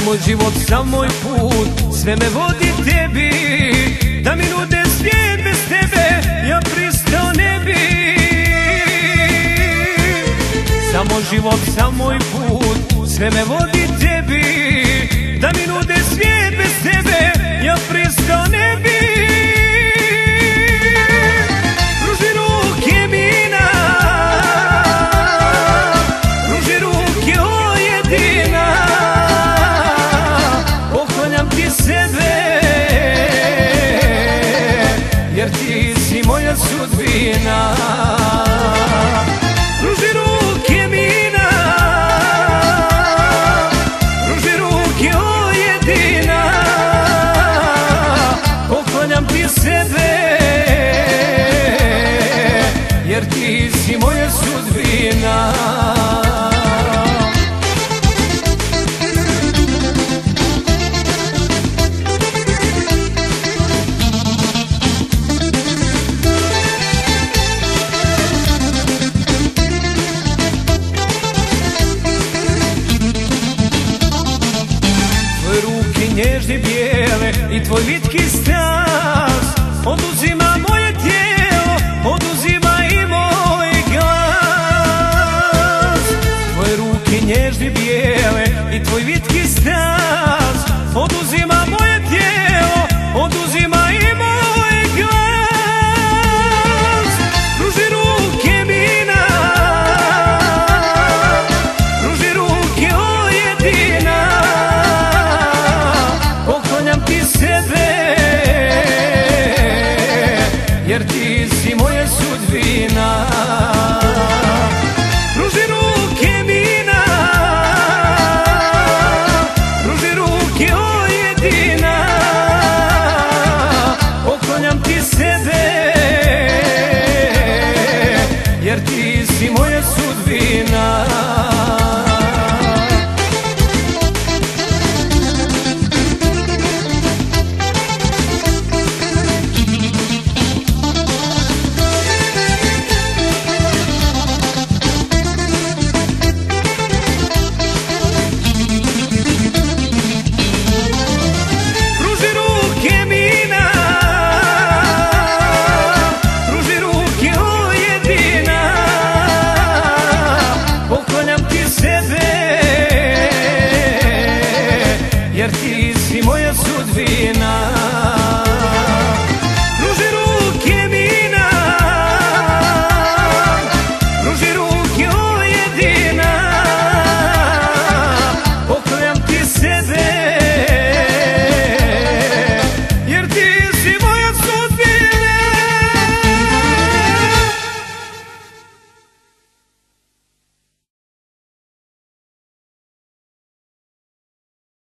moj život, sam moj put, sve me vodi tebi. Da mi nude svijet bez tebe, ja pristao ne bi. Samo život, sam moj put, sve me vodi tebi. Da mi nude svijet bez tebe, ja pristao ne bi. Pruži ruke mina, pruži ruke o jedina. Poklanjam ti sebe, jer ti si moja sudbina. Pruži ruke mina, pruži ruke o jedina. Poklanjam ti sebe, jer ti si moja sudbina. Nježne bijele i tvoj vitki stas oduzima moje tijelo, oduzima i moj glas. Tvoje ruke nježne bijele i tvoj vitki stas oduzima moje tijelo, oduzima i moj glas. Pruži ruke mina, pruži ruke o jedina. Poklanjam ti sebe, jer ti si moja sudbina. Pruži ruke mina, pruži ruke o jedina. Poklanjam ti sebe, jer ti si moja sudbina. Jer ti si moja sudbina.